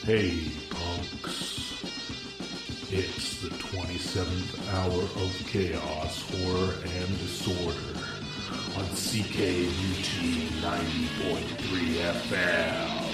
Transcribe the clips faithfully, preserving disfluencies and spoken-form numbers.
Hey, punks. It's the twenty-seventh hour of chaos, horror, and disorder on C K U T ninety point three F M.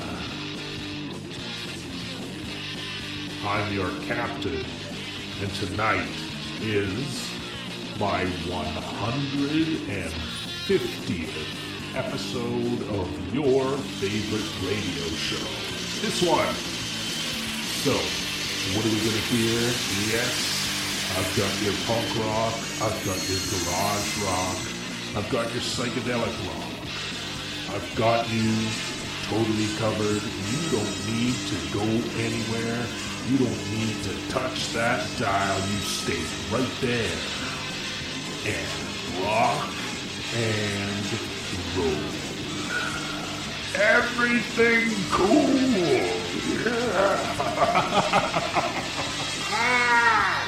I'm your captain, and tonight is my one hundred fiftieth episode of your favorite radio show. This one. So, what are we going to hear? Yes, I've got your punk rock, I've got your garage rock, I've got your psychedelic rock. I've got you totally covered. You don't need to go anywhere. You don't need to touch that dial. You stay right there and rock and roll. Everything cool. Yeah.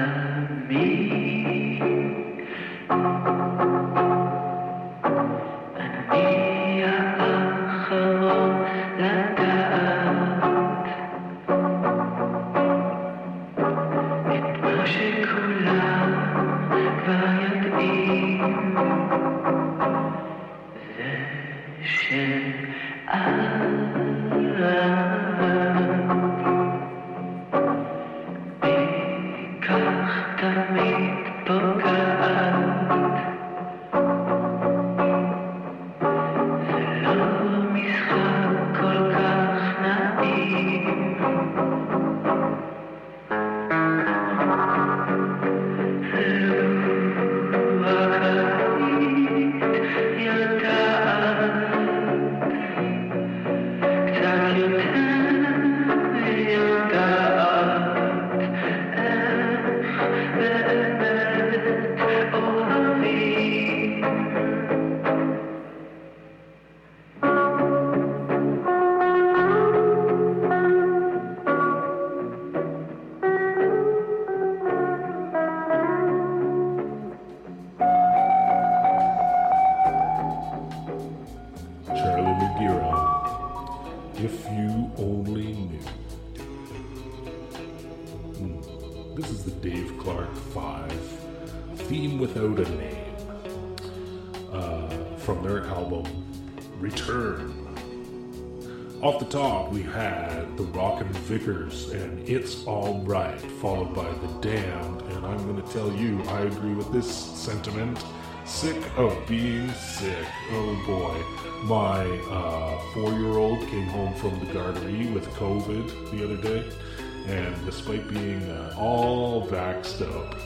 Off the top, we had the Rockin' Vickers and It's All Right, followed by The Damned, and I'm going to tell you, I agree with this sentiment. Sick of being sick. Oh boy. My uh, four-year-old came home from the garderie with COVID the other day, and despite being uh, all vaxxed up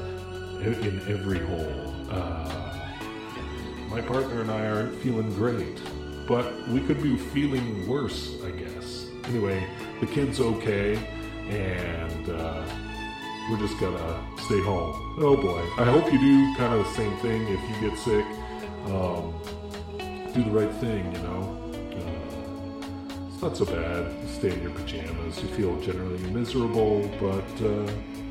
in, in every hole, uh, my partner and I aren't feeling great. But we could be feeling worse, I guess. Anyway, the kid's okay, and uh, we're just gonna stay home. Oh boy. I hope you do kind of the same thing if you get sick. Um, do the right thing, you know. Uh, it's not so bad. You stay in your pajamas. You feel generally miserable, but uh,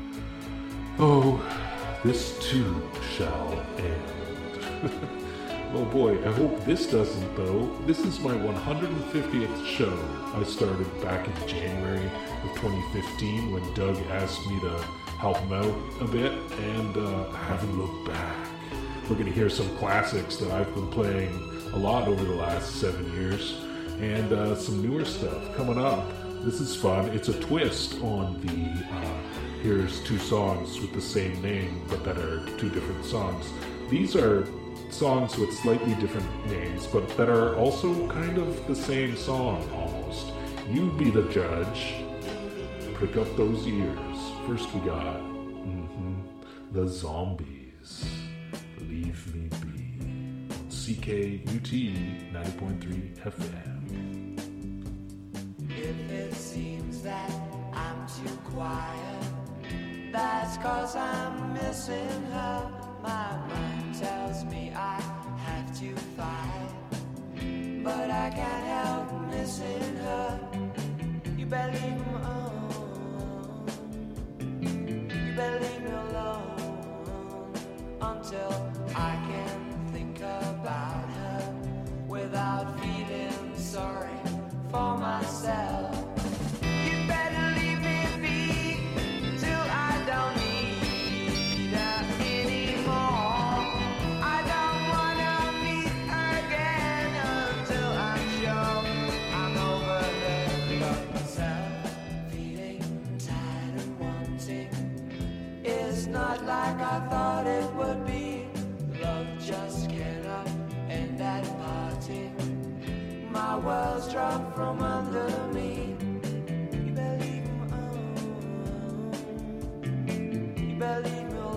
oh, this too shall end. Oh boy, I hope this doesn't though. This is my one hundred fiftieth show. I started back in January of twenty fifteen when Doug asked me to help him out a bit, and uh, I haven't looked back. We're going to hear some classics that I've been playing a lot over the last seven years, and uh, some newer stuff coming up. This is fun. It's a twist on the uh, here's two songs with the same name but that are two different songs. These are songs with slightly different names, but that are also kind of the same song almost. You be the judge. Prick up those ears. First we got mm-hmm, the Zombies. Leave Me Be. C K U T ninety point three F M. If it seems that I'm too quiet, that's cause I'm missing her. My mind tells me I have to fight, but I can't help missing her. You better leave me alone. You better leave me alone until I can think about her without feeling sorry for myself. You better leave me be till I don't need her anymore. I don't wanna meet her again until I'm sure I'm over her. Got myself feeling tired and wanting. It's not like I thought it would be. Love just cannot end at parting. My world's dropped from under me. You better leave me alone. You better leave me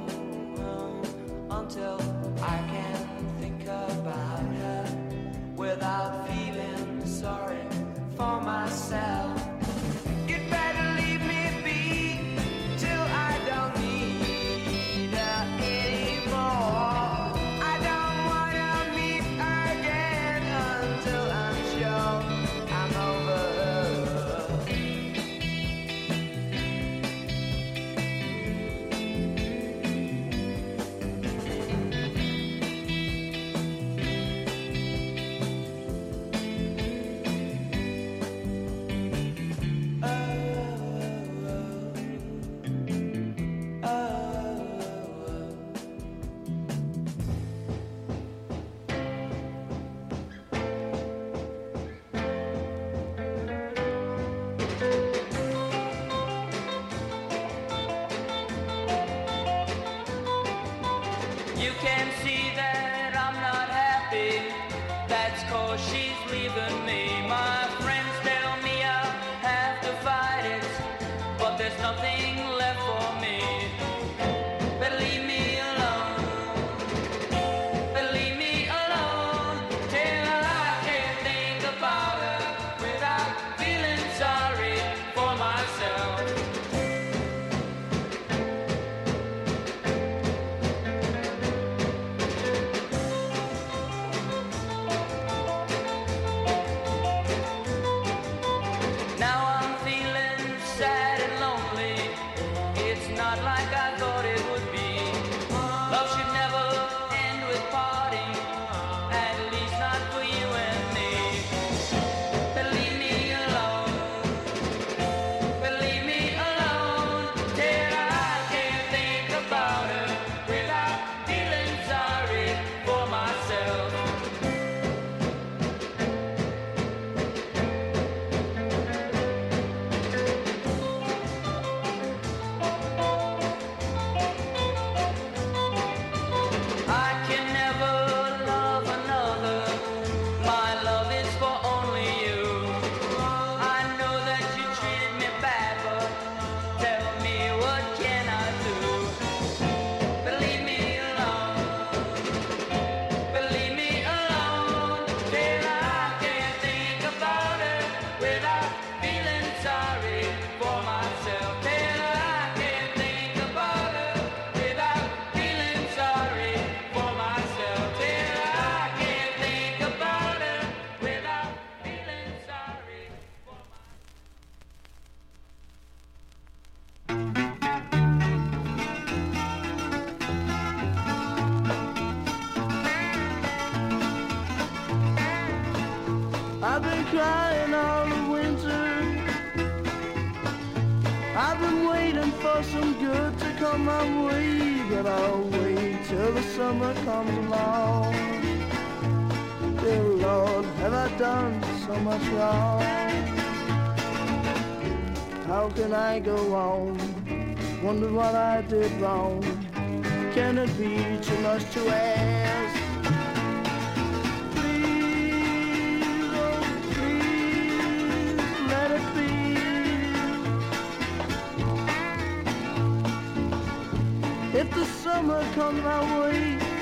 alone until I can think about her without feeling sorry for myself. You'd better leave me be till I don't need her anymore. I don't wanna meet her again until I'm sure I'm over her. You can see that I'm not happy. That's 'cause she's leaving me. My friends tell me I'll have to fight it, but there's nothing left for me. Better leave me alone. Better leave me alone till I can think about her without feeling sorry for myself. Now I'm feeling sad and lonely. It's not like I thought it would be. Love should never end with parting, at least not for you and me. But leave me alone. But leave me alone till I can think about her without feeling sorry for myself. I can never love another. My love is for only you. I know that you treated me bad, but tell me what can I do? But leave me alone. But leave me alone till I can think about her without feeling sorry for myself. Till I can think about her without feeling sorry for myself. Till I can think about her without feeling sorry for myself. I've been crying all the winter. I've been waiting for some good to come my way, but I'll wait till the summer comes along. Dear Lord, have I done so much wrong? How can I go on? Wonder what I did wrong. Can it be too much to ask? Please, oh please, let it be. If the summer comes my way,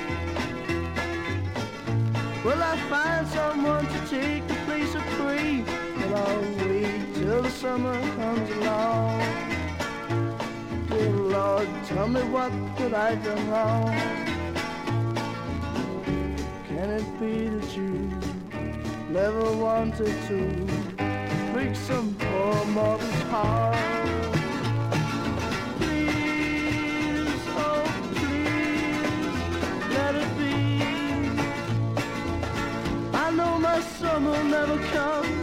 will I find someone to take the place of prey? But I'll wait till the summer comes along. Dear Lord, tell me what could I done wrong? Can it be that you never wanted to break some poor mortal's heart? Please, oh please, let it be. I know my summer never comes.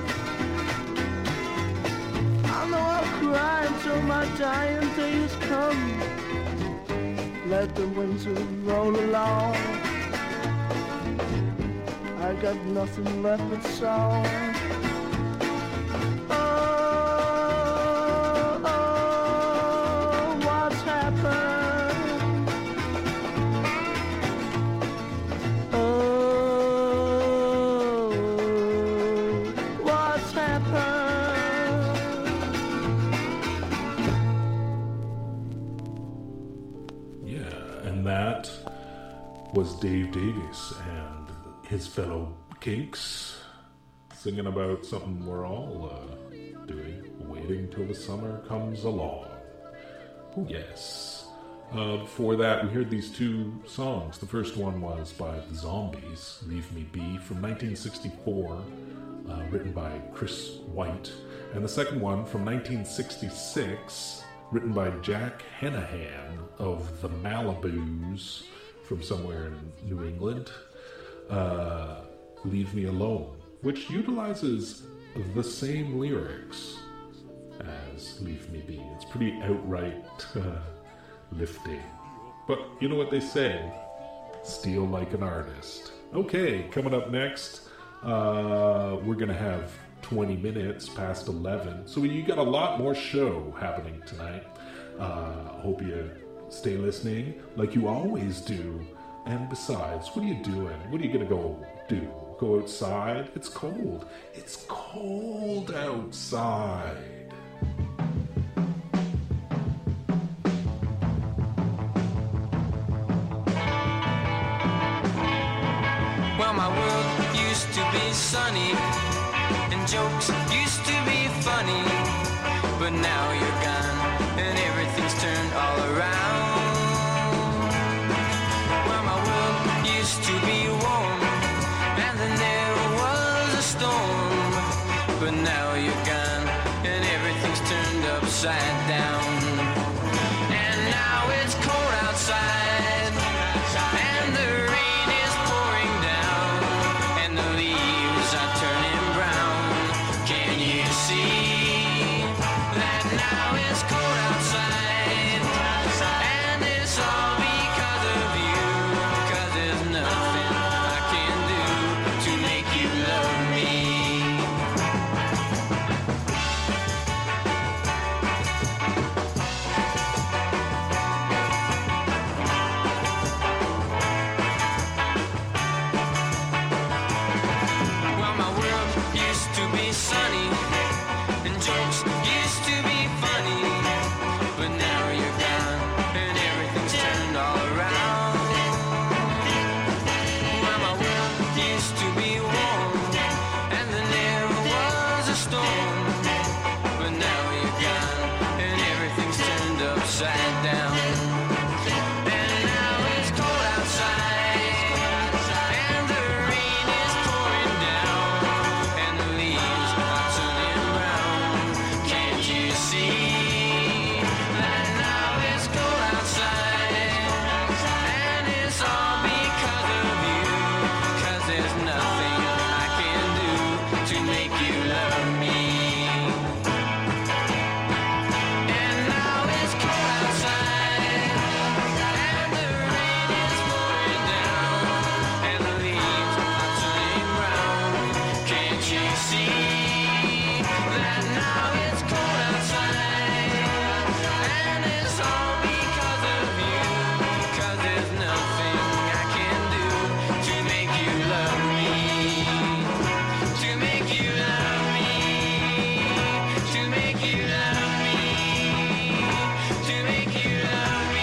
I know I'll cry until my dying days come. Let the winter roll along. I got nothing left but song. Oh, oh, what's happened? Oh, what's happened? Yeah, and that was Dave Davies and his fellow Kinks singing about something we're all uh, doing, waiting till the summer comes along. Oh, yes. Uh, before that, we heard these two songs. The first one was by the Zombies, Leave Me Be, from nineteen sixty-four, uh, written by Chris White. And the second one from nineteen sixty-six, written by Jack Hennahan of the Malibus, from somewhere in New England. Uh, Leave Me Alone, which utilizes the same lyrics as Leave Me Be. It's pretty outright uh, lifting. But you know what they say? Steal like an artist. Okay, coming up next, uh, we're going to have twenty minutes past eleven. So you got a lot more show happening tonight. Uh, hope you stay listening like you always do. And besides, what are you doing? What are you going to go do? Go outside? It's cold. It's cold outside. Well, my world used to be sunny, and jokes used to be funny, but now you're gone, and everything's turned all around. Well, my world used to be warm, and then there was a storm, but now you're gone, and everything's turned upside down. And now it's cold outside, and the rain is pouring down, and the leaves are turning brown. Can you see that now it's cold outside, and it's all because of you, 'cause there's nothing I can do to make you love me. Well, my world used to be sunny, and jokes used to be funny, but now you're gone, and everything's turned all around. Well, my world used to be warm, and then there was a storm, but now you're gone, and everything's turned upside down. And now it's cold outside, and the rain is pouring down, and the leaves are turning brown. Can't you see that now it's cold outside, and it's all because of you, 'cause there's nothing I can do to make you love me. And now it's cold outside, and the rain is pouring down, and the leaves are turning brown. Can't you see that now it's cold outside, and it's all because of you, 'cause there's nothing I can do to make you love me, to make you love me, to make you love me, to make you love me.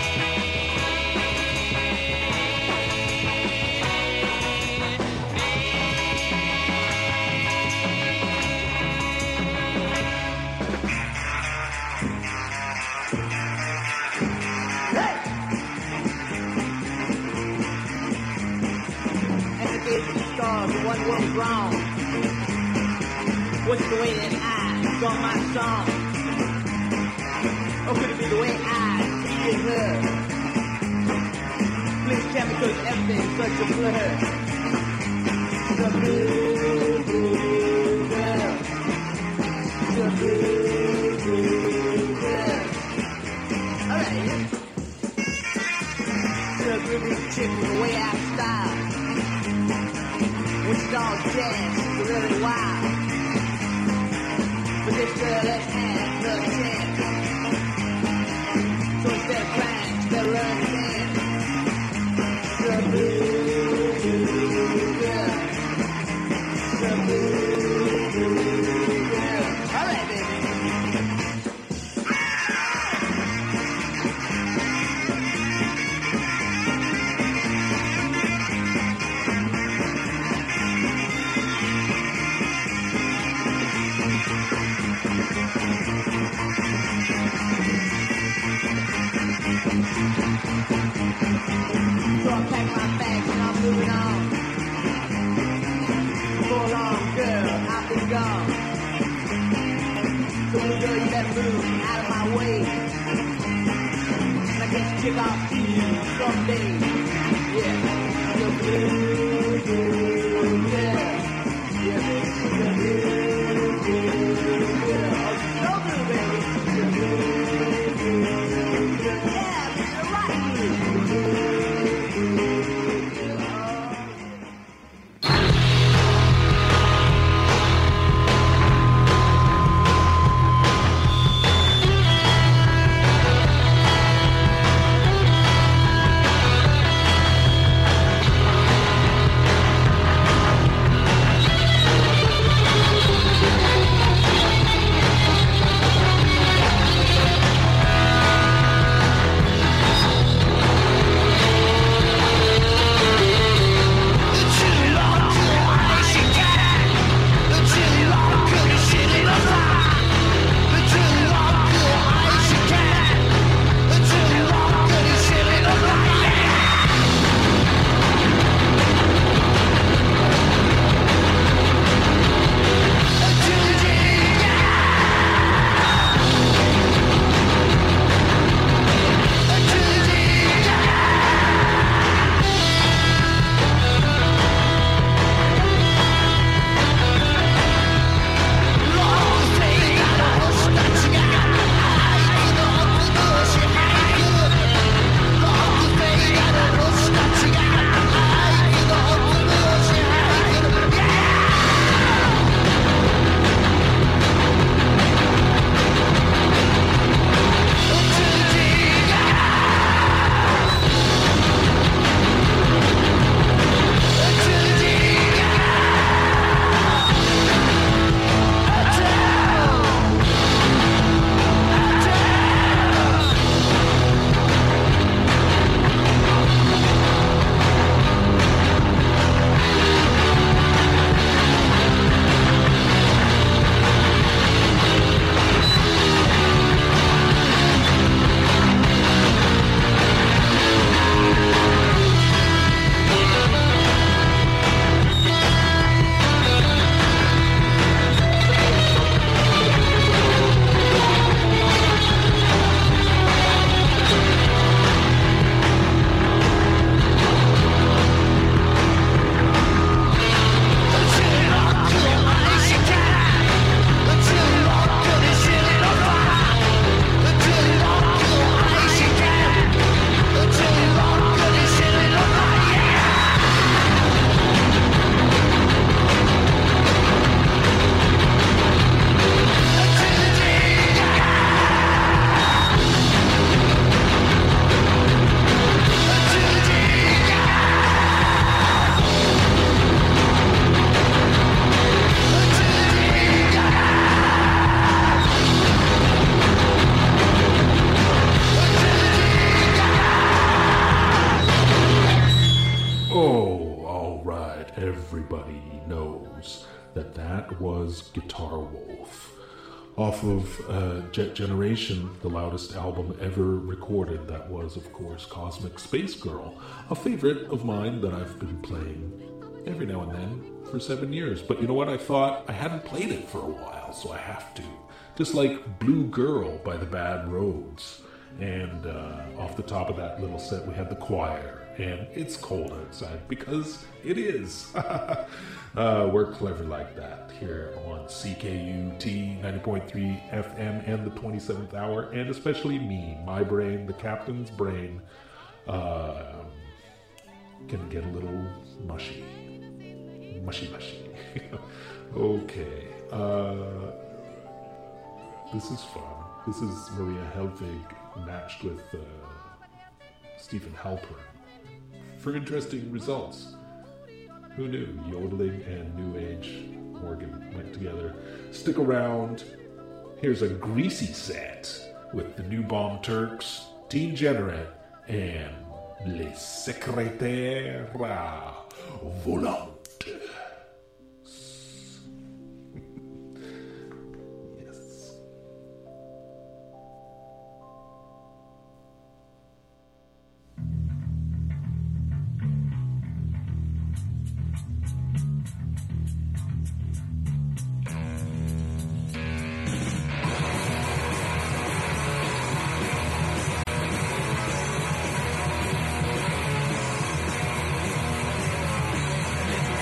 And the gate of the stars, the one was wrong. Was it the way that I saw my song? Or could it be the way I treated her? Please tell me, 'cause everything's such a blur. The blue, blue girl. The blue, blue girl. All right. The groovy chick with the way I style. When she's all jazz, she's really wild. But this girl has had her chance. So instead of crying, she better run and dance. The blue, blue girl. The blue, blue girl. All right, baby. So I pack my bags and I'm moving on. So long, girl, I've been gone. So little girl, you better move out of my way. And I get to kick off to you someday. Yeah, the blue, blue girl. Yeah, the blue, blue girl. Oh, so blue, baby. The blue, blue girl. Yeah, the right blue. everybody knows that that was Guitar Wolf. Off of uh, Jet Generation, the loudest album ever recorded, that was, of course, Cosmic Space Girl, a favorite of mine that I've been playing every now and then for seven years. But you know what? I thought I hadn't played it for a while, so I have to. Just like Blue Girl by the Bad Roads. And uh, off the top of that little set, we had the choir. And It's Cold Outside, because it is. uh, we're clever like that here on C K U T ninety point three F M and the twenty-seventh hour, and especially me, my brain, the captain's brain, uh, can get a little mushy. Mushy, mushy. Okay. Uh, this is fun. This is Maria Helvig matched with uh, Stephen Halpern for interesting results. Who knew yodeling and new age organ went together? Stick around. Here's a greasy set with the New Bomb Turks, Teen Generate, and Les Secrétaires Volantes. It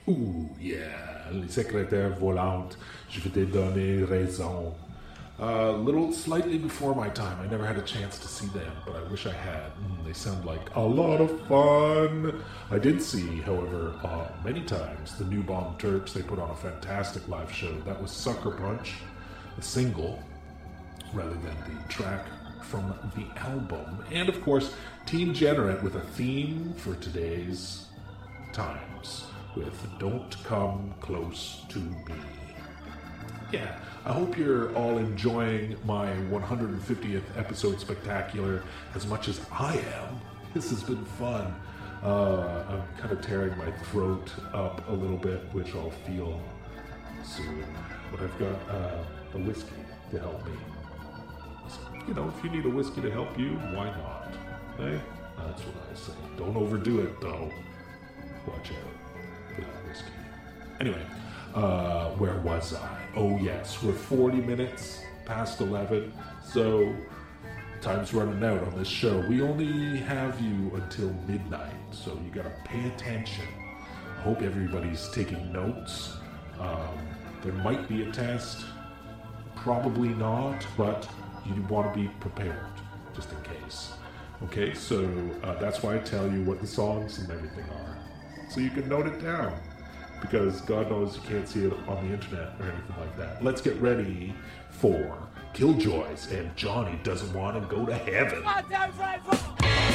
Ouh, yeah, les secrétaires volantes, je vais te donner raison. A uh, little slightly before my time. I never had a chance to see them, but I wish I had. Mm, they sound like a lot of fun. I did see, however, uh, many times, the New Bomb Turks. They put on a fantastic live show. That was Sucker Punch, a single, rather than the track from the album. And, of course, Teen Generate with a theme for today's times with Don't Come Close to Me. Yeah, I hope you're all enjoying my one hundred fiftieth episode spectacular as much as I am. This has been fun. Uh, I'm kind of tearing my throat up a little bit, which I'll feel soon. But I've got uh, a whiskey to help me. So, you know, if you need a whiskey to help you, why not? Eh? That's what I say. Don't overdo it, though. Watch out for that whiskey. Anyway, uh, where was I? Oh, yes, we're forty minutes past eleven, so time's running out on this show. We only have you until midnight, so you gotta pay attention. I hope everybody's taking notes. Um, there might be a test, probably not, but you want to be prepared, just in case. Okay, so uh, that's why I tell you what the songs and everything are, so you can note it down. Because God knows you can't see it on the internet or anything like that. Let's get ready for Killjoys and Johnny Doesn't Want to Go to Heaven. One, two, three, four.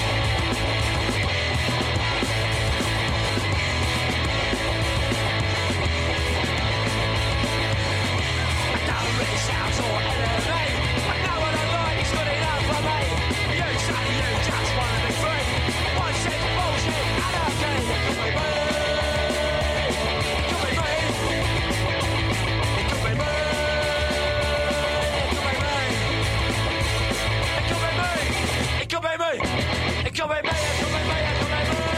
I don't really sound so elevate. I know what I like is good enough for me. You say you just want to be free. One sense bullshit, anarchy. It could be me, it could be me, it could be me, it could be me.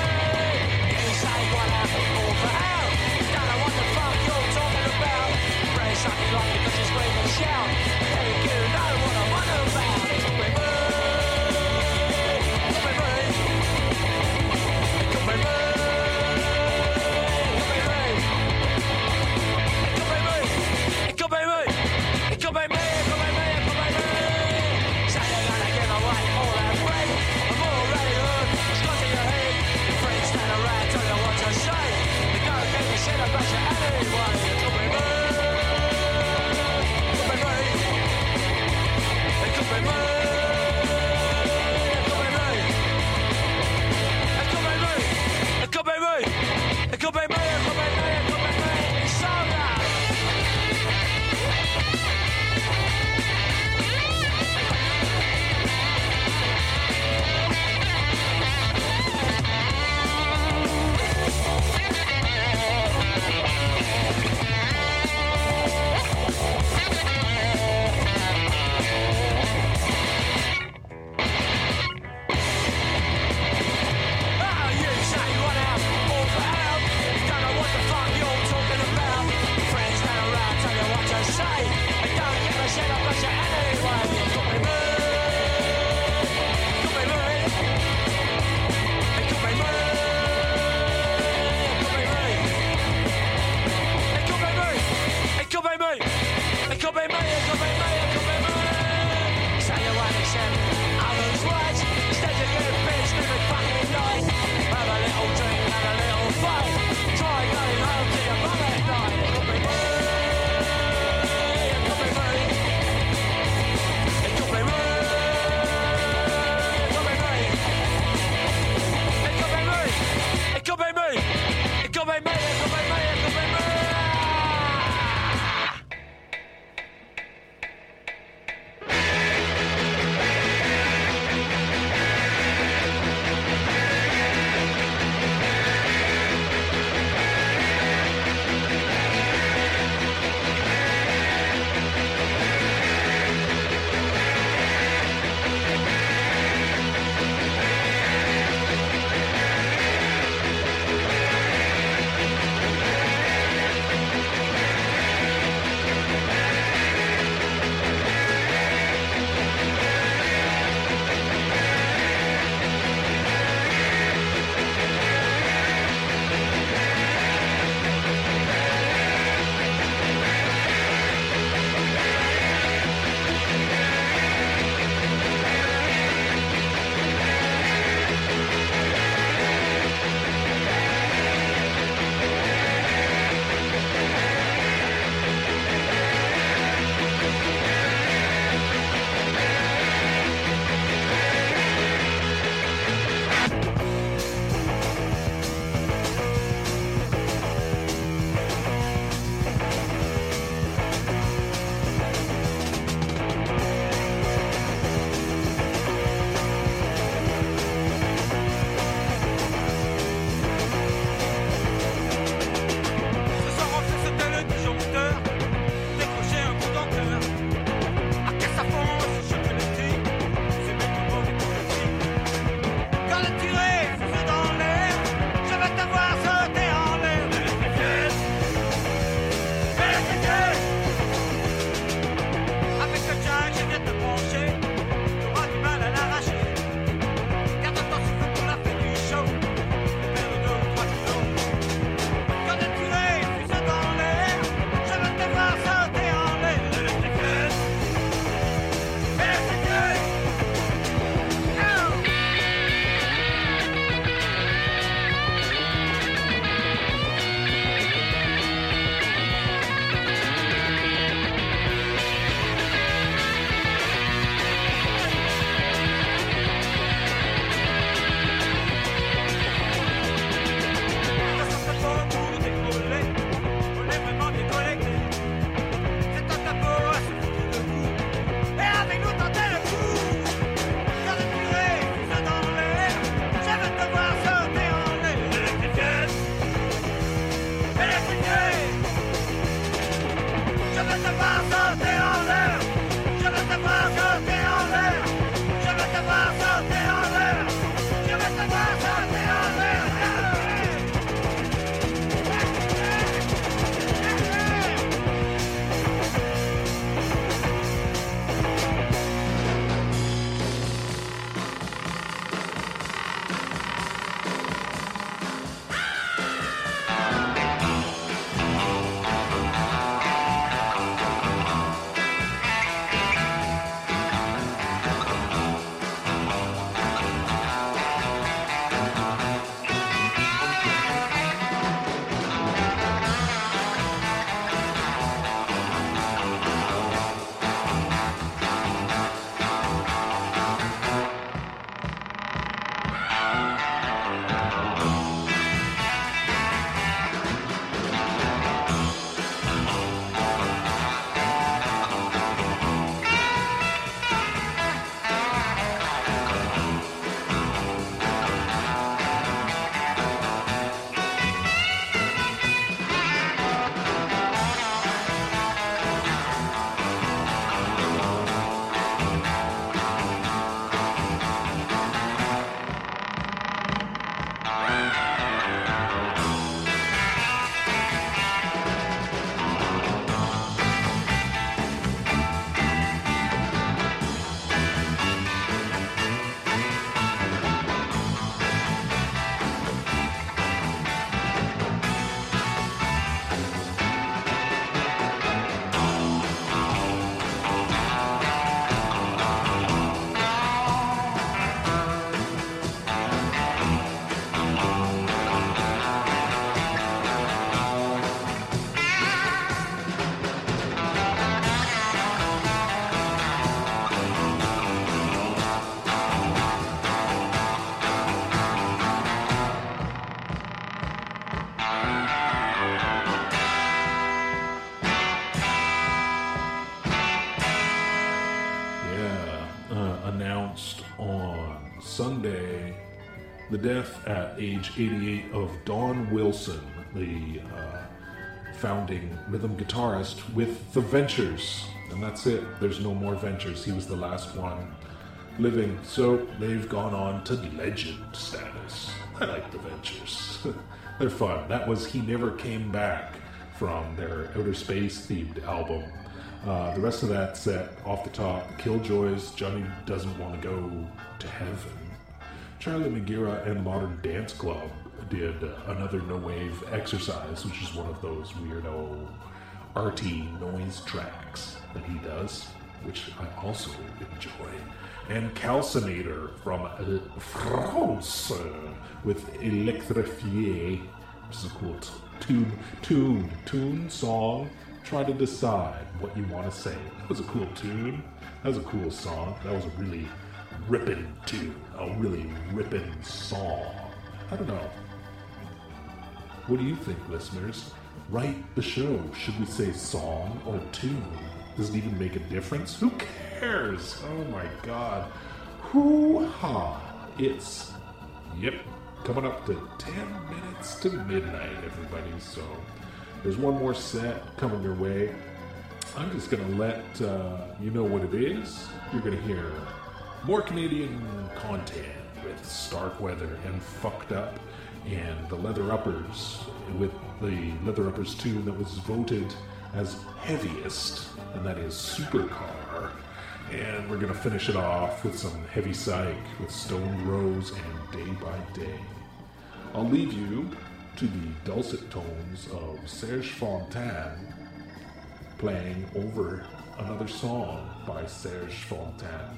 Sunday, the death at age eighty-eight of Don Wilson, the uh, founding rhythm guitarist with The Ventures. And that's it. There's no more Ventures. He was the last one living. So they've gone on to legend status. I like The Ventures. They're fun. That was He Never Came Back from their Outer Space themed album. Uh, the rest of that set, off the top, the Killjoys, Johnny Doesn't Want to Go to Heaven. Charlie Magira and Modern Dance Club did uh, another No Wave Exercise, which is one of those weirdo arty noise tracks that he does, which I also enjoy. And Calcinator from uh, France uh, with Electrifié, which is a cool t- tune, tune, tune, song. Try to decide what you want to say. That was a cool tune. That was a cool song. That was a really ripping tune. A really ripping song. I don't know. What do you think, listeners? Write the show. Should we say song or tune? Does it even make a difference? Who cares? Oh my god. Hoo-ha. It's, yep, coming up to ten minutes to midnight, everybody. So there's one more set coming your way. I'm just going to let uh, you know what it is. You're going to hear more Canadian content with Starkweather and Fucked Up, and the Leather Uppers with the Leather Uppers tune that was voted as heaviest, and that is Supercar. And we're going to finish it off with some heavy psych with Stone Rose and Day by Day. I'll leave you to the dulcet tones of Serge Fontaine playing over another song by Serge Fontaine.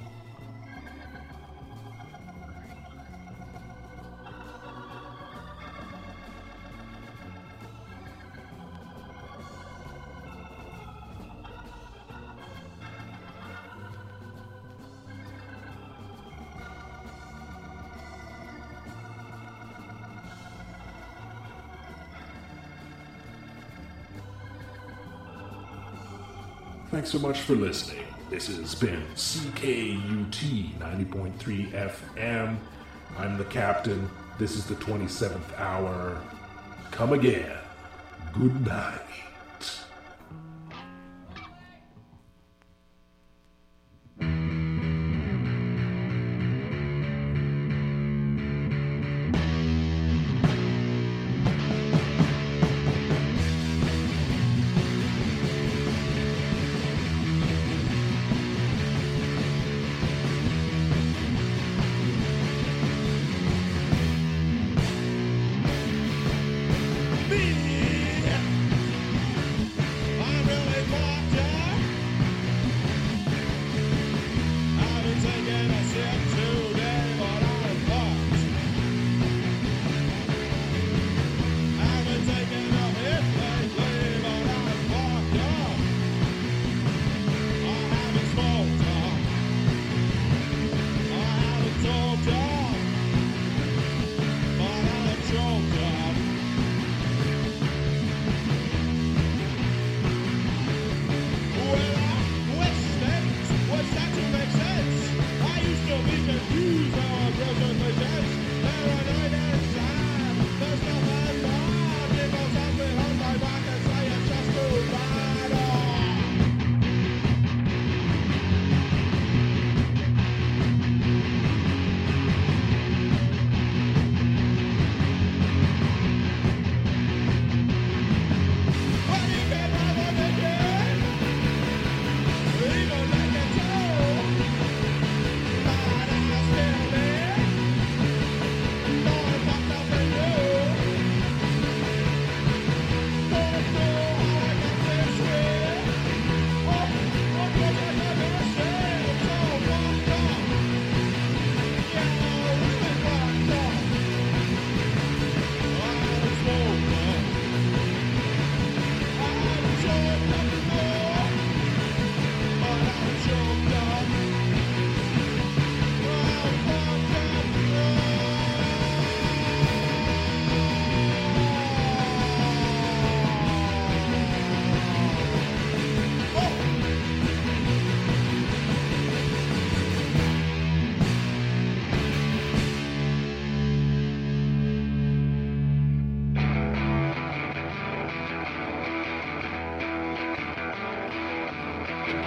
Thanks so much for listening. This has been C K U T ninety point three F M. I'm the captain. This is the twenty-seventh hour. Come again. Good night. Me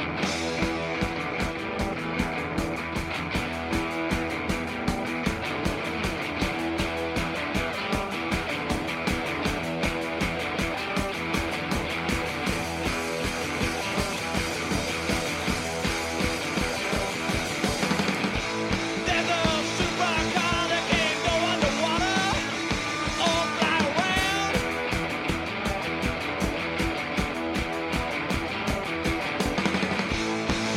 There's a supercar that can go underwater or fly around.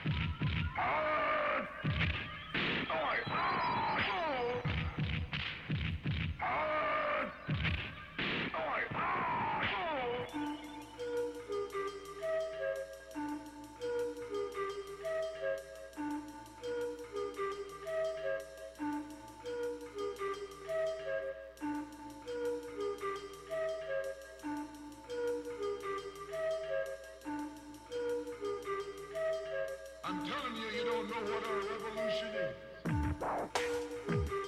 I'm telling you, you don't know what our revolution is.